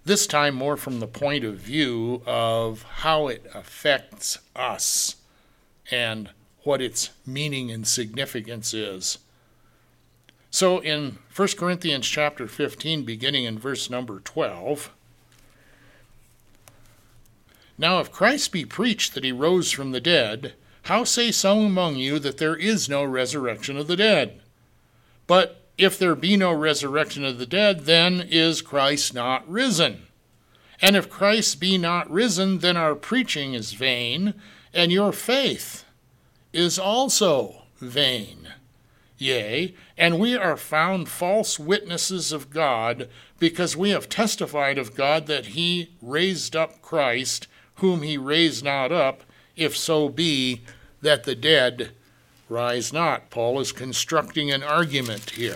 this time more from the point of view of how it affects us and what its meaning and significance is. So in 1 Corinthians chapter 15, beginning in verse number 12, "Now if Christ be preached that he rose from the dead, how say some among you that there is no resurrection of the dead? But if there be no resurrection of the dead, then is Christ not risen? And if Christ be not risen, then our preaching is vain, and your faith is also vain. Yea, and we are found false witnesses of God, because we have testified of God that he raised up Christ, whom he raised not up, if so be that the dead rise not." Paul is constructing an argument here.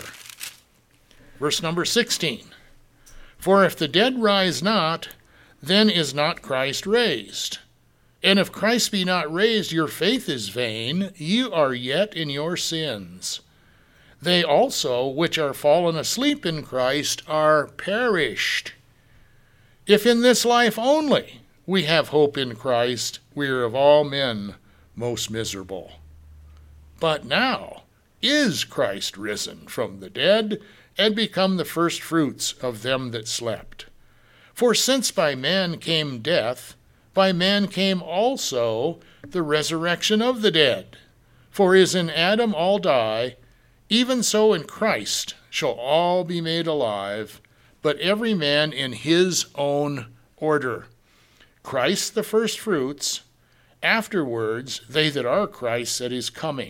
Verse number 16, "For if the dead rise not, then is not Christ raised. And if Christ be not raised, your faith is vain, ye are yet in your sins. They also which are fallen asleep in Christ are perished. If in this life only we have hope in Christ, we are of all men most miserable. But now is Christ risen from the dead, and become the firstfruits of them that slept. For since by man came death, by man came also the resurrection of the dead. For as in Adam all die, even so in Christ shall all be made alive, but every man in his own order. Christ the firstfruits, afterwards they that are Christ's at his coming.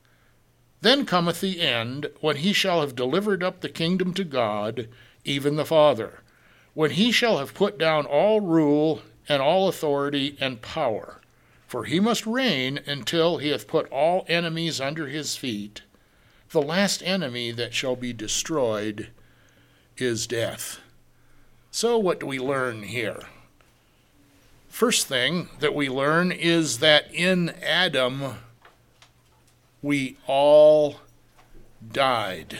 Then cometh the end, when he shall have delivered up the kingdom to God, even the Father, when he shall have put down all rule and all authority and power. For he must reign until he hath put all enemies under his feet. The last enemy that shall be destroyed is death." So what do we learn here? First thing that we learn is that in Adam we all died.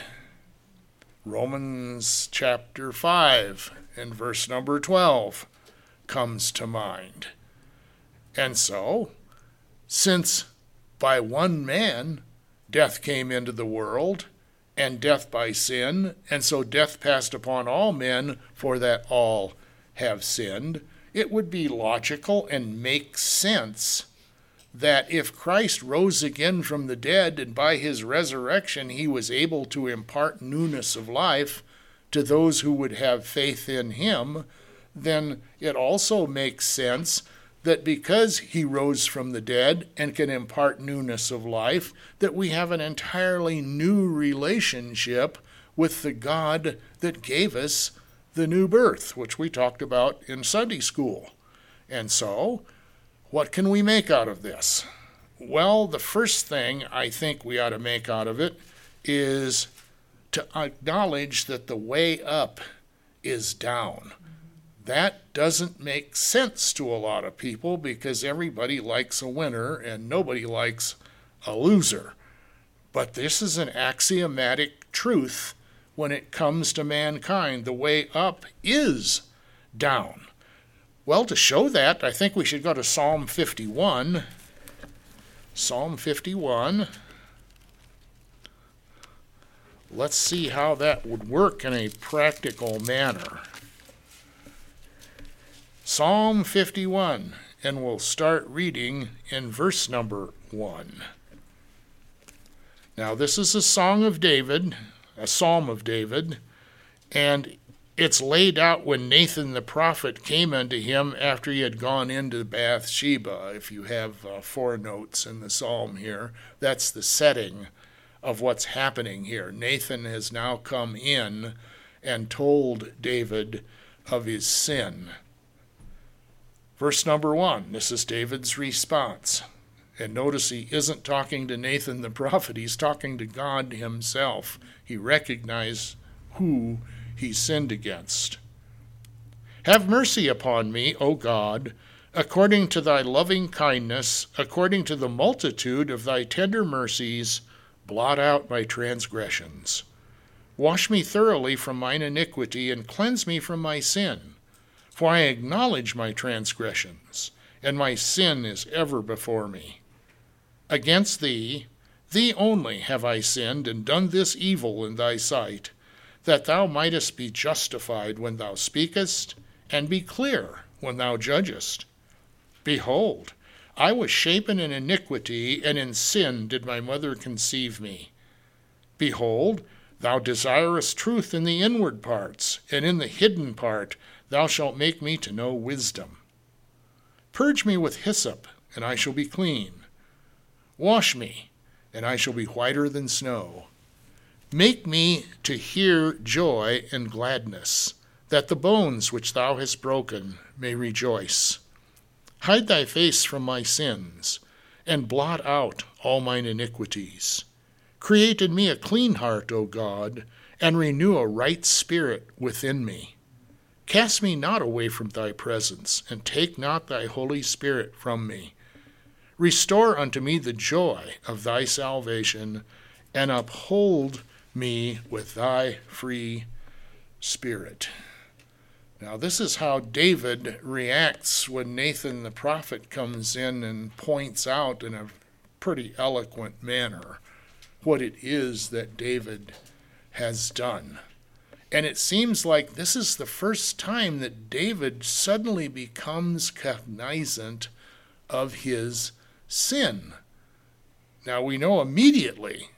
Romans chapter 5 and verse number 12 comes to mind. And so, since by one man death came into the world, and death by sin, and so death passed upon all men, for that all have sinned, it would be logical and make sense that if Christ rose again from the dead, and by his resurrection he was able to impart newness of life to those who would have faith in him, then it also makes sense that because he rose from the dead and can impart newness of life, that we have an entirely new relationship with the God that gave us the new birth, which we talked about in Sunday school. And so, what can we make out of this? Well, the first thing I think we ought to make out of it is to acknowledge that the way up is down. That doesn't make sense to a lot of people because everybody likes a winner and nobody likes a loser. But this is an axiomatic truth when it comes to mankind. The way up is down. Well, to show that, I think we should go to Psalm 51. Psalm 51. Let's see how that would work in a practical manner. Psalm 51, and we'll start reading in verse number 1. Now, this is a song of David, a psalm of David, and it's laid out when Nathan the prophet came unto him after he had gone into Bathsheba. If you have 4 notes in the psalm here, that's the setting of what's happening here. Nathan has now come in and told David of his sin. Verse number 1, this is David's response. And notice he isn't talking to Nathan the prophet, he's talking to God himself. He recognized who he sinned against. Have mercy upon me, O God, according to thy loving kindness, according to the multitude of thy tender mercies, blot out my transgressions. Wash me thoroughly from mine iniquity, and cleanse me from my sin. For I acknowledge my transgressions, and my sin is ever before me. Against thee, thee only, have I sinned, and done this evil in thy sight, that thou mightest be justified when thou speakest, and be clear when thou judgest. Behold, I was shapen in iniquity, and in sin did my mother conceive me. Behold, thou desirest truth in the inward parts, and in the hidden part thou shalt make me to know wisdom. Purge me with hyssop, and I shall be clean. Wash me, and I shall be whiter than snow. Make me to hear joy and gladness, that the bones which thou hast broken may rejoice. Hide thy face from my sins, and blot out all mine iniquities. Create in me a clean heart, O God, and renew a right spirit within me. Cast me not away from thy presence, and take not thy Holy Spirit from me. Restore unto me the joy of thy salvation, and uphold me with thy free spirit. Now, this is how David reacts when Nathan the prophet comes in and points out in a pretty eloquent manner what it is that David has done. And it seems like this is the first time that David suddenly becomes cognizant of his sin. Now, we know immediately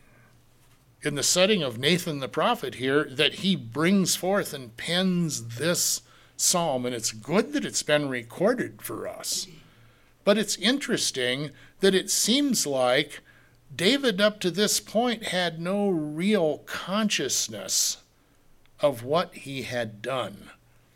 in the setting of Nathan the prophet here that he brings forth and pens this psalm, and it's good that it's been recorded for us. But it's interesting that it seems like David up to this point had no real consciousness of what he had done.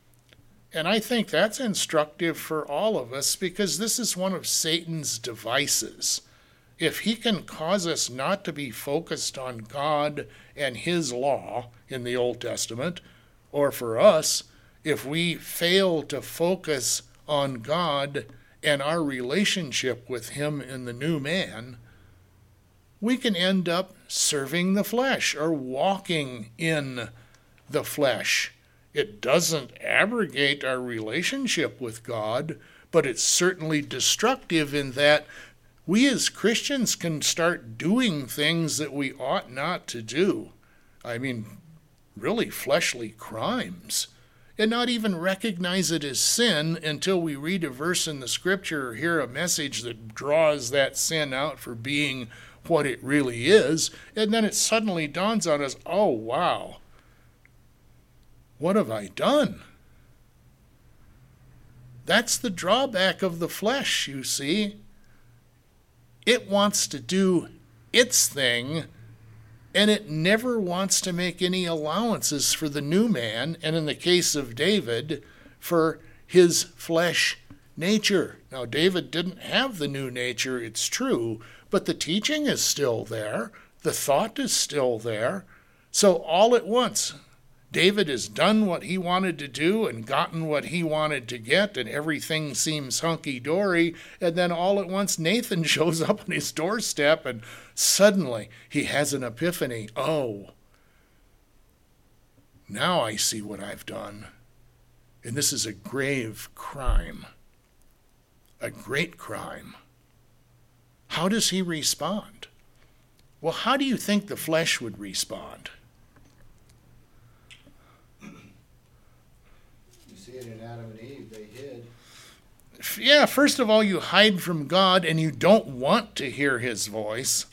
And I think that's instructive for all of us, because this is one of Satan's devices. If he can cause us not to be focused on God and his law in the Old Testament, or for us, if we fail to focus on God and our relationship with him in the new man, we can end up serving the flesh or walking in the flesh. It doesn't abrogate our relationship with God, but it's certainly destructive in that we as Christians can start doing things that we ought not to do. I mean, really fleshly crimes, and not even recognize it as sin until we read a verse in the scripture or hear a message that draws that sin out for being what it really is, and then it suddenly dawns on us, oh wow, what have I done? That's the drawback of the flesh, you see. It wants to do its thing, and it never wants to make any allowances for the new man, and in the case of David, for his flesh nature. Now, David didn't have the new nature, it's true, but the teaching is still there. The thought is still there. So all at once, David has done what he wanted to do and gotten what he wanted to get, and everything seems hunky-dory, and then all at once Nathan shows up on his doorstep, and suddenly he has an epiphany. Oh, now I see what I've done, and this is a grave crime, a great crime. How does he respond? Well, how do you think the flesh would respond? In Adam and Eve, they hid. Yeah, first of all, you hide from God and you don't want to hear his voice.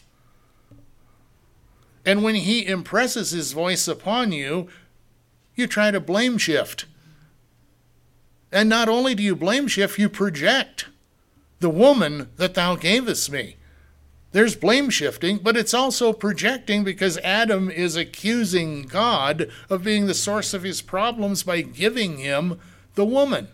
And when he impresses his voice upon you, you try to blame shift. And not only do you blame shift, you project. The woman that thou gavest me. There's blame shifting, but it's also projecting, because Adam is accusing God of being the source of his problems by giving him the woman.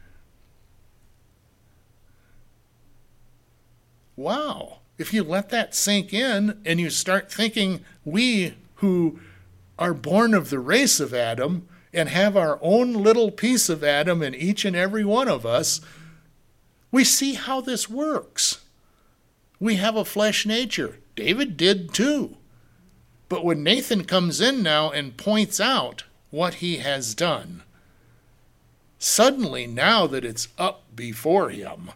Wow. If you let that sink in and you start thinking, we who are born of the race of Adam and have our own little piece of Adam in each and every one of us, we see how this works. We have a flesh nature. David did too. But when Nathan comes in now and points out what he has done, Suddenly, now that it's up before him,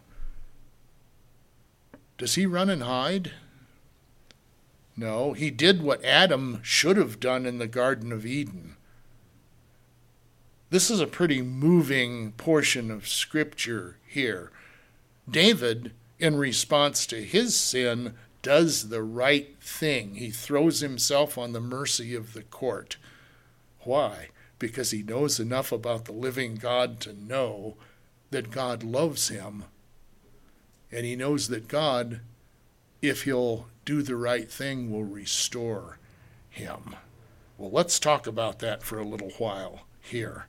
does he run and hide? No, he did what Adam should have done in the Garden of Eden. This is a pretty moving portion of Scripture here. David, in response to his sin, does the right thing. He throws himself on the mercy of the court. Why? Because he knows enough about the living God to know that God loves him. And he knows that God, if he'll do the right thing, will restore him. Well, let's talk about that for a little while here.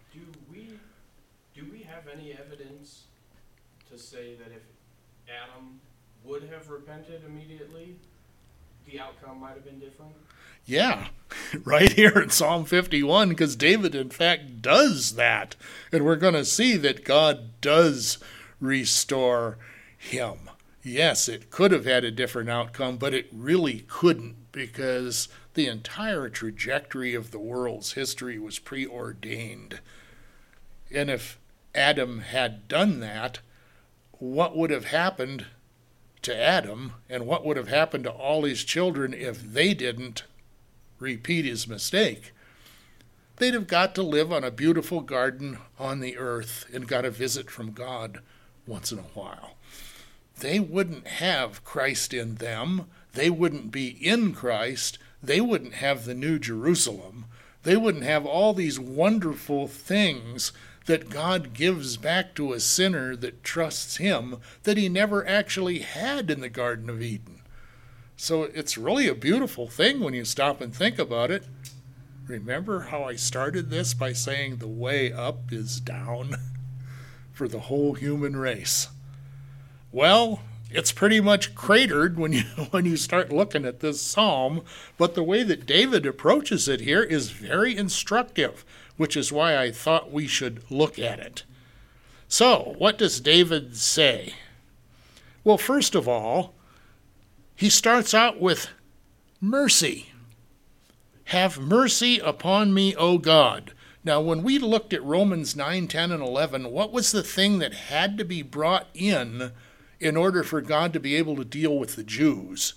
Do we have any evidence to say that if Adam would have repented immediately, the outcome might have been different? Yeah, right here in Psalm 51, because David, in fact, does that. And we're going to see that God does restore him. Yes, it could have had a different outcome, but it really couldn't, because the entire trajectory of the world's history was preordained. And if Adam had done that, what would have happened to Adam, and what would have happened to all his children if they didn't repeat his mistake? They'd have got to live on a beautiful garden on the earth and got a visit from God once in a while. They wouldn't have Christ in them. They wouldn't be in Christ. They wouldn't have the New Jerusalem. They wouldn't have all these wonderful things that God gives back to a sinner that trusts him that he never actually had in the Garden of Eden. So it's really a beautiful thing when you stop and think about it. Remember how I started this by saying the way up is down for the whole human race? Well, it's pretty much cratered when you start looking at this psalm, but the way that David approaches it here is very instructive, which is why I thought we should look at it. So, what does David say? Well, first of all, he starts out with mercy. Have mercy upon me, O God. Now, when we looked at Romans 9, 10, and 11, what was the thing that had to be brought in order for God to be able to deal with the Jews?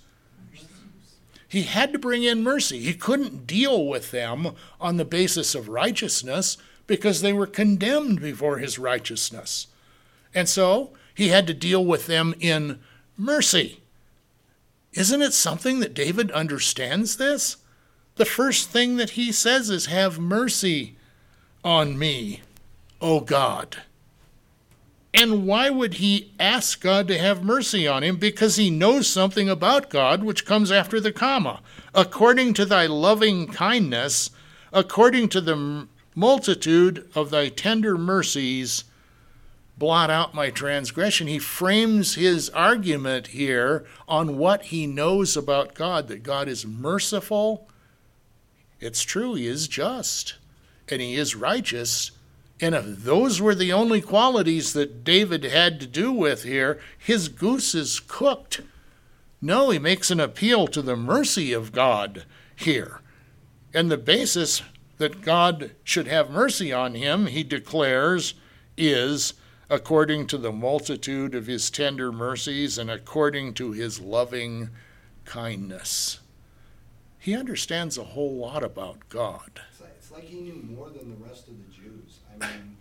He had to bring in mercy. He couldn't deal with them on the basis of righteousness because they were condemned before his righteousness. And so he had to deal with them in mercy. Isn't it something that David understands this? The first thing that he says is, have mercy on me, O God. And why would he ask God to have mercy on him? Because he knows something about God, which comes after the comma. According to thy loving kindness, according to the multitude of thy tender mercies, blot out my transgression. He frames his argument here on what he knows about God, that God is merciful. It's true, he is just, and he is righteous. And if those were the only qualities that David had to do with here, his goose is cooked. No, he makes an appeal to the mercy of God here. And the basis that God should have mercy on him, he declares, is according to the multitude of his tender mercies and according to his loving kindness. He understands a whole lot about God. It's like he knew more than the rest of the Jews. I mean,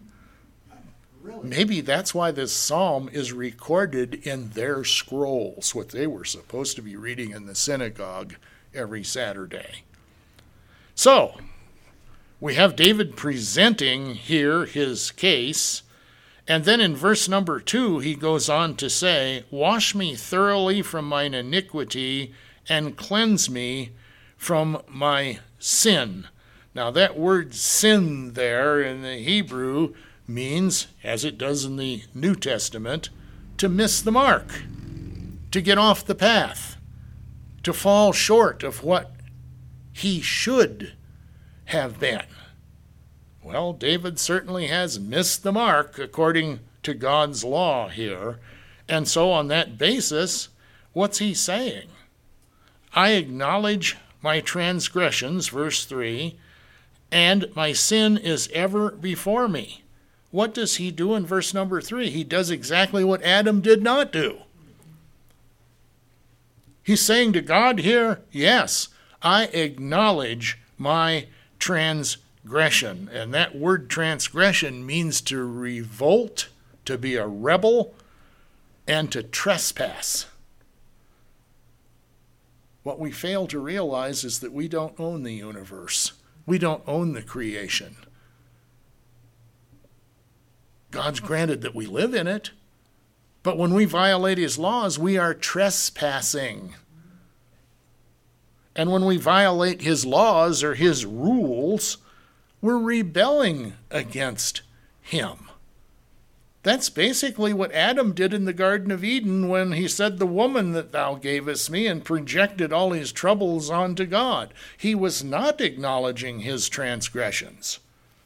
really. Maybe that's why this psalm is recorded in their scrolls, what they were supposed to be reading in the synagogue every Saturday. So, we have David presenting here his case, and then in verse number 2, he goes on to say, wash me thoroughly from mine iniquity and cleanse me from my sin. Now that word sin there in the Hebrew means, as it does in the New Testament, to miss the mark, to get off the path, to fall short of what he should have been. Well, David certainly has missed the mark according to God's law here. And so on that basis, what's he saying? I acknowledge my transgressions, verse 3, and my sin is ever before me. what does he do in verse number 3? He does exactly what Adam did not do. He's saying to God here, yes, I acknowledge my transgression. And that word transgression means to revolt, to be a rebel, and to trespass. What we fail to realize is that we don't own the universe. We don't own the creation. God's granted that we live in it, but when we violate his laws, we are trespassing. And when we violate his laws or his rules, we're rebelling against him. That's basically what Adam did in the Garden of Eden when he said, the woman that thou gavest me, and projected all his troubles onto God. He was not acknowledging his transgressions.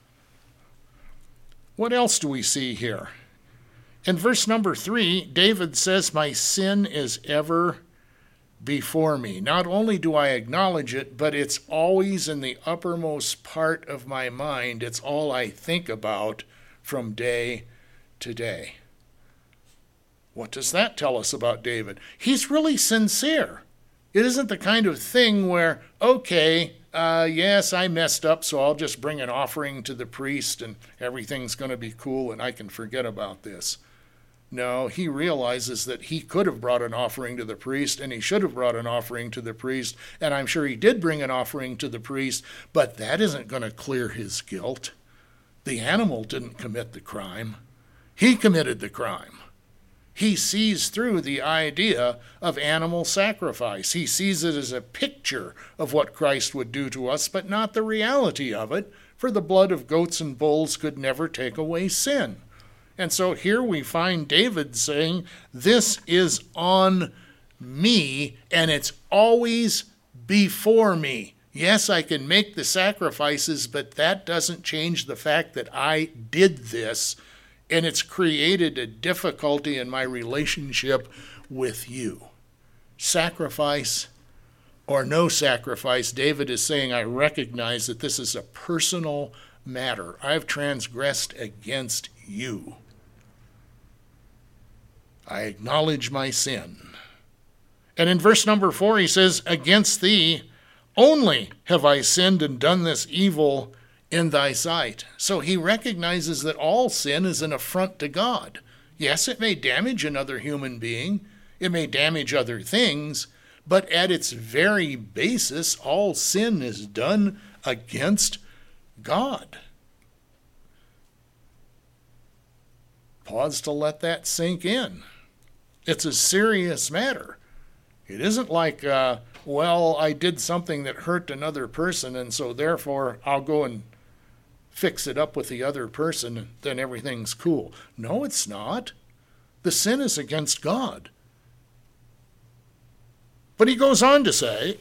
What else do we see here? In verse number 3, David says, my sin is ever before me. Not only do I acknowledge it, but it's always in the uppermost part of my mind. It's all I think about from day to day. What does that tell us about David? He's really sincere. It isn't the kind of thing where, okay, yes, I messed up, so I'll just bring an offering to the priest and everything's going to be cool and I can forget about this. No, he realizes that he could have brought an offering to the priest, and he should have brought an offering to the priest, and I'm sure he did bring an offering to the priest, but that isn't going to clear his guilt. The animal didn't commit the crime. He committed the crime. He sees through the idea of animal sacrifice. He sees it as a picture of what Christ would do to us, but not the reality of it, for the blood of goats and bulls could never take away sin. And so here we find David saying, this is on me, and it's always before me. Yes, I can make the sacrifices, but that doesn't change the fact that I did this, and it's created a difficulty in my relationship with you. Sacrifice or no sacrifice, David is saying, I recognize that this is a personal matter. I've transgressed against you. I acknowledge my sin. And in verse number 4, he says, against thee only have I sinned and done this evil in thy sight. So he recognizes that all sin is an affront to God. Yes, it may damage another human being. It may damage other things. But at its very basis, all sin is done against God. Pause to let that sink in. It's a serious matter. It isn't like, well, I did something that hurt another person, and so therefore I'll go and fix it up with the other person, and then everything's cool. No, it's not. The sin is against God. But he goes on to say,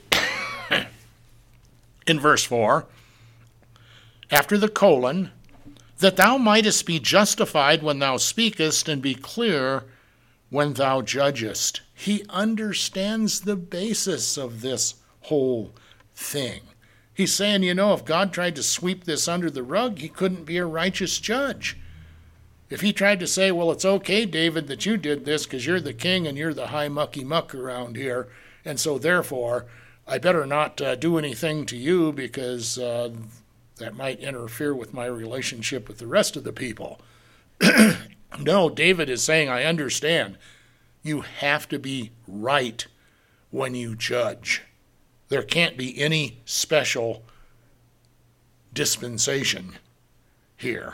in verse 4, after the colon, that thou mightest be justified when thou speakest, and be clear when thou judgest. He understands the basis of this whole thing. He's saying, if God tried to sweep this under the rug, he couldn't be a righteous judge. If he tried to say, well, it's okay, David, that you did this because you're the king and you're the high mucky muck around here, and so therefore I better not do anything to you because that might interfere with my relationship with the rest of the people. No, David is saying, I understand. You have to be right when you judge. There can't be any special dispensation here.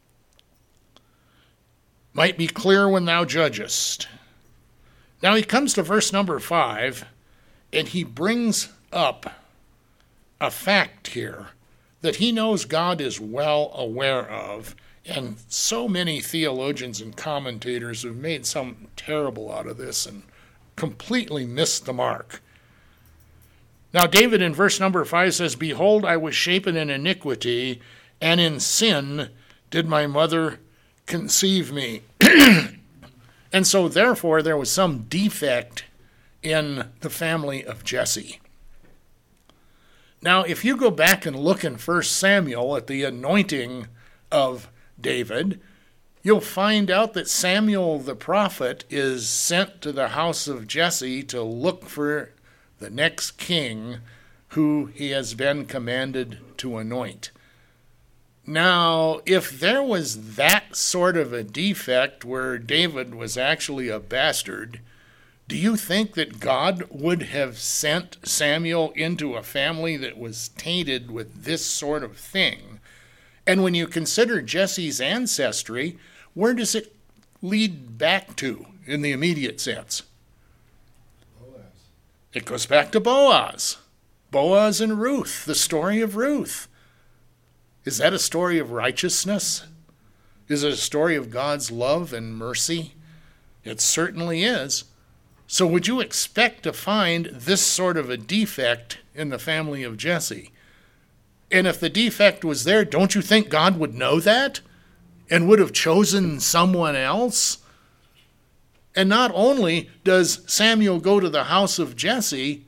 Might be clear when thou judgest. Now he comes to verse number 5, and he brings up a fact here that he knows God is well aware of. And so many theologians and commentators have made something terrible out of this and completely missed the mark. Now, David in verse number 5 says, behold, I was shapen in iniquity, and in sin did my mother conceive me. And so, therefore, there was some defect in the family of Jesse. Now, if you go back and look in 1 Samuel at the anointing of David, you'll find out that Samuel the prophet is sent to the house of Jesse to look for the next king who he has been commanded to anoint. Now, if there was that sort of a defect where David was actually a bastard, do you think that God would have sent Samuel into a family that was tainted with this sort of thing? And when you consider Jesse's ancestry, where does it lead back to in the immediate sense? Boaz. It goes back to Boaz. Boaz and Ruth, the story of Ruth. Is that a story of righteousness? Is it a story of God's love and mercy? It certainly is. So would you expect to find this sort of a defect in the family of Jesse? And if the defect was there, don't you think God would know that and would have chosen someone else? And not only does Samuel go to the house of Jesse,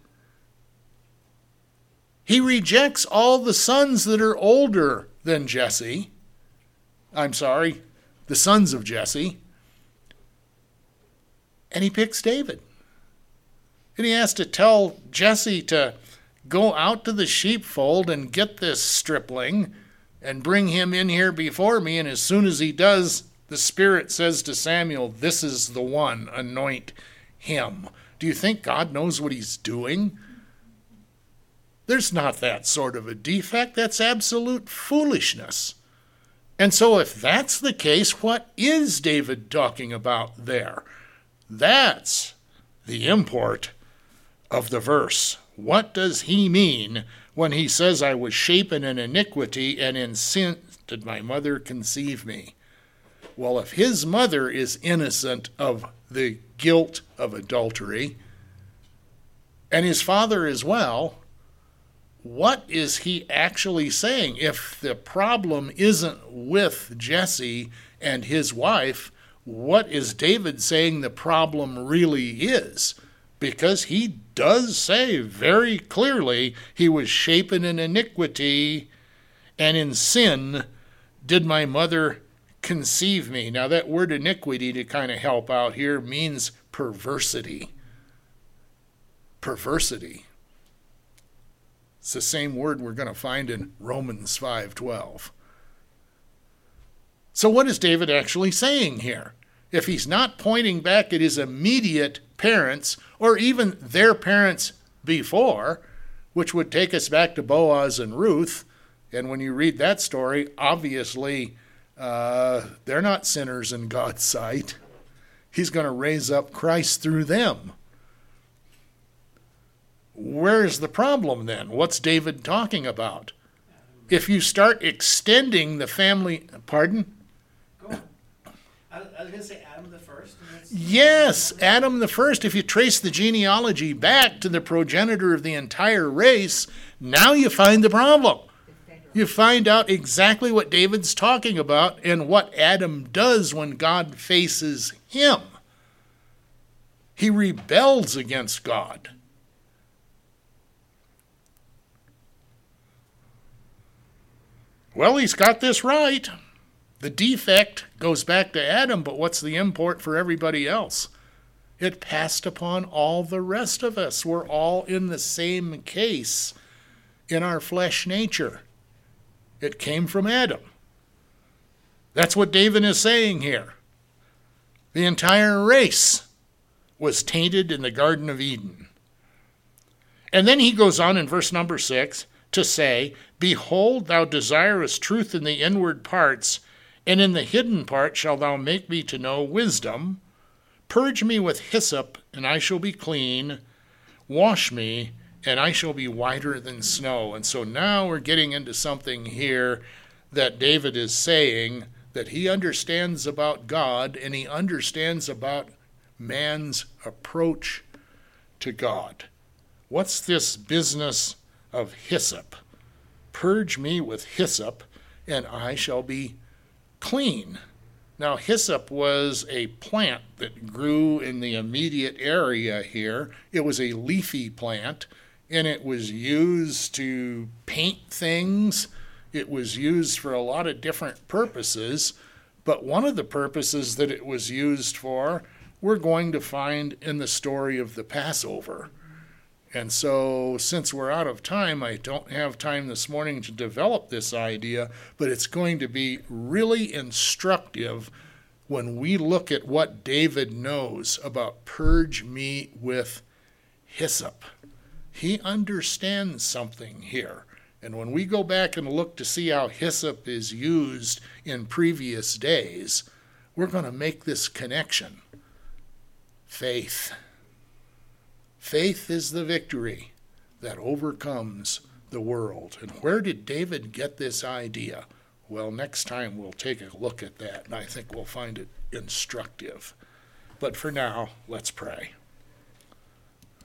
he rejects all the sons that are older than Jesse. The sons of Jesse. And he picks David. And he has to tell Jesse to go out to the sheepfold and get this stripling and bring him in here before me. And as soon as he does, the Spirit says to Samuel, this is the one, anoint him. Do you think God knows what he's doing? There's not that sort of a defect. That's absolute foolishness. And so if that's the case, what is David talking about there? That's the import of the verse. What does he mean when he says, I was shapen in iniquity, and in sin did my mother conceive me? Well, if his mother is innocent of the guilt of adultery, and his father as well, what is he actually saying? If the problem isn't with Jesse and his wife, what is David saying the problem really is? Because he does say very clearly, he was shapen in iniquity, and in sin did my mother conceive me. Now that word iniquity, to kind of help out here, means perversity. Perversity. It's the same word we're going to find in Romans 5:12. So what is David actually saying here? If he's not pointing back at his immediate parents, or even their parents before, which would take us back to Boaz and Ruth, and when you read that story, obviously they're not sinners in God's sight. He's going to raise up Christ through them. Where's the problem then? What's David talking about? If you start extending the family, pardon? Go on. I was going to say Adam the first. Yes, Adam the first. If you trace the genealogy back to the progenitor of the entire race, now you find the problem. You find out exactly what David's talking about and what Adam does when God faces him. He rebels against God. Well, he's got this right. The defect goes back to Adam, but what's the import for everybody else? It passed upon all the rest of us. We're all in the same case in our flesh nature. It came from Adam. That's what David is saying here. The entire race was tainted in the Garden of Eden. And then he goes on in verse number 6 to say, Behold, thou desirest truth in the inward parts, and in the hidden part shalt thou make me to know wisdom. Purge me with hyssop, and I shall be clean. Wash me, and I shall be whiter than snow. And so now we're getting into something here that David is saying, that he understands about God, and he understands about man's approach to God. What's this business of hyssop? Purge me with hyssop, and I shall be clean. Now, hyssop was a plant that grew in the immediate area here. It was a leafy plant, and it was used to paint things. It was used for a lot of different purposes, But one of the purposes that it was used for, we're going to find in the story of the Passover. And so, since we're out of time, I don't have time this morning to develop this idea, but it's going to be really instructive when we look at what David knows about purge me with hyssop. He understands something here. And when we go back and look to see how hyssop is used in previous days, we're going to make this connection. Faith. Faith is the victory that overcomes the world. And where did David get this idea? Well, next time we'll take a look at that, and I think we'll find it instructive. But for now, let's pray.